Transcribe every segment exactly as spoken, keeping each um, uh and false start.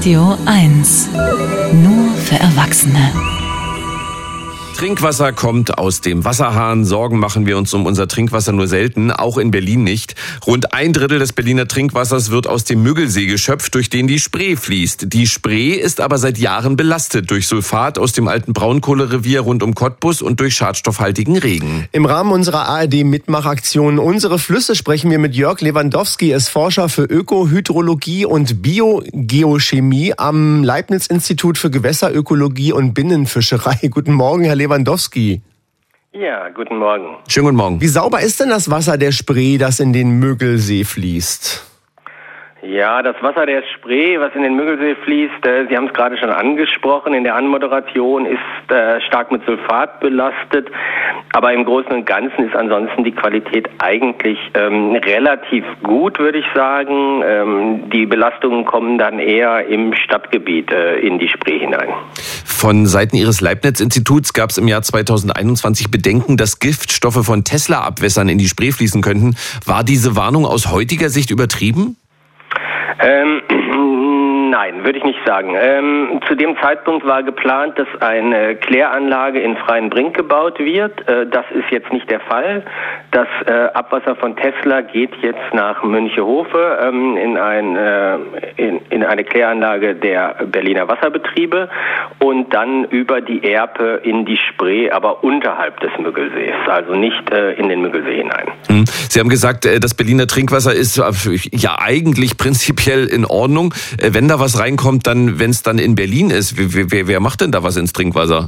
Radio eins. Nur für Erwachsene. Trinkwasser kommt aus dem Wasserhahn. Sorgen machen wir uns um unser Trinkwasser nur selten, auch in Berlin nicht. Rund ein Drittel des Berliner Trinkwassers wird aus dem Müggelsee geschöpft, durch den die Spree fließt. Die Spree ist aber seit Jahren belastet durch Sulfat aus dem alten Braunkohlerevier rund um Cottbus und durch schadstoffhaltigen Regen. Im Rahmen unserer A R D-Mitmachaktion Unsere Flüsse sprechen wir mit Jörg Lewandowski. Er ist Forscher für Ökohydrologie und Biogeochemie am Leibniz-Institut für Gewässerökologie und Binnenfischerei. Guten Morgen, Herr Lewandowski. Lewandowski. Ja, guten Morgen. Schönen guten Morgen. Wie sauber ist denn das Wasser der Spree, das in den Müggelsee fließt? Ja, das Wasser der Spree, was in den Müggelsee fließt, äh, Sie haben es gerade schon angesprochen, in der Anmoderation ist äh, stark mit Sulfat belastet. Aber im Großen und Ganzen ist ansonsten die Qualität eigentlich ähm, relativ gut, würde ich sagen. Ähm, die Belastungen kommen dann eher im Stadtgebiet äh, in die Spree hinein. Von Seiten Ihres Leibniz-Instituts gab es im Jahr zweitausendeinundzwanzig Bedenken, dass Giftstoffe von Tesla-Abwässern in die Spree fließen könnten. War diese Warnung aus heutiger Sicht übertrieben? Ähm, nein, würde ich nicht sagen. Ähm, zu dem Zeitpunkt war geplant, dass eine Kläranlage in Freienbrink gebaut wird. Äh, das ist jetzt nicht der Fall. Das äh, Abwasser von Tesla geht jetzt nach Münchehofe ähm, in, ein, äh, in, in eine Kläranlage der Berliner Wasserbetriebe und dann über die Erpe in die Spree, aber unterhalb des Müggelsees, also nicht äh, in den Müggelsee hinein. Sie haben gesagt, das Berliner Trinkwasser ist ja eigentlich prinzipiell in Ordnung. Wenn da was reinkommt, dann, wenn es dann in Berlin ist, wer, wer macht denn da was ins Trinkwasser?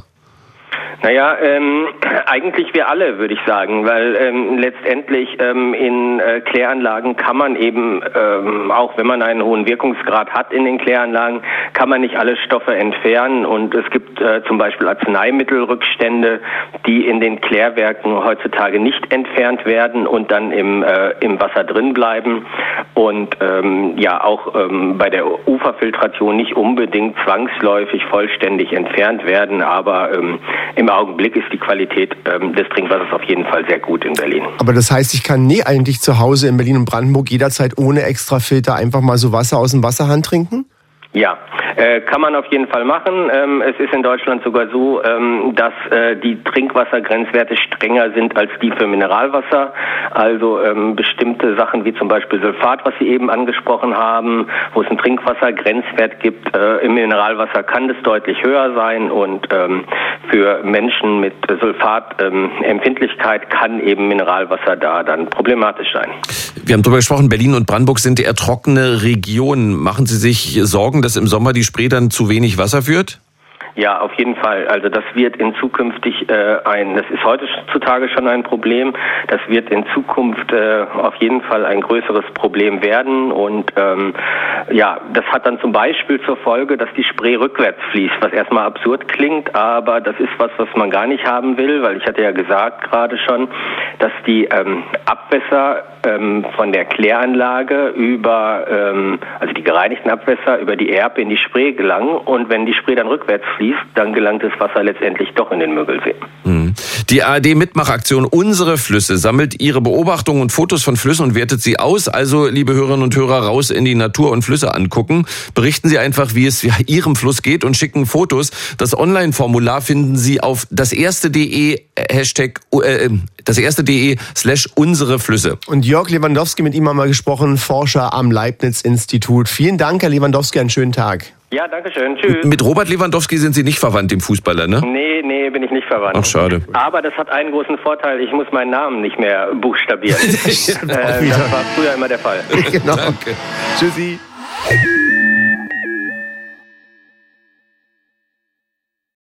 Naja, ähm, eigentlich wir alle, würde ich sagen, weil ähm, letztendlich ähm, in äh, Kläranlagen kann man eben, ähm, auch wenn man einen hohen Wirkungsgrad hat in den Kläranlagen, kann man nicht alle Stoffe entfernen und es gibt äh, zum Beispiel Arzneimittelrückstände, die in den Klärwerken heutzutage nicht entfernt werden und dann im, äh, im Wasser drin bleiben und ähm, ja auch ähm, bei der Uferfiltration nicht unbedingt zwangsläufig vollständig entfernt werden, aber ähm, im Augenblick ist die Qualität ähm, des Trinkwassers auf jeden Fall sehr gut in Berlin. Aber das heißt, ich kann nie eigentlich zu Hause in Berlin und Brandenburg jederzeit ohne Extrafilter einfach mal so Wasser aus dem Wasserhahn trinken? Ja, äh, kann man auf jeden Fall machen. Ähm, es ist in Deutschland sogar so, ähm, dass äh, die Trinkwassergrenzwerte strenger sind als die für Mineralwasser. Also ähm, bestimmte Sachen wie zum Beispiel Sulfat, was Sie eben angesprochen haben, wo es einen Trinkwassergrenzwert gibt. Äh, Im Mineralwasser kann das deutlich höher sein und ähm, für Menschen mit Sulfatempfindlichkeit ähm, kann eben Mineralwasser da dann problematisch sein. Wir haben darüber gesprochen, Berlin und Brandenburg sind eher trockene Regionen. Machen Sie sich Sorgen, dass im Sommer die Spree dann zu wenig Wasser führt? Ja, auf jeden Fall. Also das wird in zukünftig äh, ein, das ist heutzutage schon ein Problem, das wird in Zukunft äh, auf jeden Fall ein größeres Problem werden und ähm, ja, das hat dann zum Beispiel zur Folge, dass die Spree rückwärts fließt, was erstmal absurd klingt, aber das ist was, was man gar nicht haben will, weil ich hatte ja gesagt gerade schon, dass die ähm, Abwässer ähm, von der Kläranlage über, ähm, also die gereinigten Abwässer über die Erpe in die Spree gelangen und wenn die Spree dann rückwärts fließt, dann gelangt das Wasser letztendlich doch in den Müggelsee. Die A R D-Mitmachaktion Unsere Flüsse sammelt ihre Beobachtungen und Fotos von Flüssen und wertet sie aus. Also, liebe Hörerinnen und Hörer, raus in die Natur und Flüsse angucken. Berichten Sie einfach, wie es Ihrem Fluss geht und schicken Fotos. Das Online-Formular finden Sie auf das erste.de Hashtag äh, das erste.de slash unsere Flüsse. Und Jörg Lewandowski, mit ihm haben wir gesprochen, Forscher am Leibniz-Institut. Vielen Dank, Herr Lewandowski, einen schönen Tag. Ja, danke schön. Tschüss. Mit Robert Lewandowski sind Sie nicht verwandt, dem Fußballer, ne? Nee, nee, bin ich nicht verwandt. Ach, schade. Aber das hat einen großen Vorteil, ich muss meinen Namen nicht mehr buchstabieren. Das, äh, das war früher immer der Fall. Genau. Danke. Tschüssi.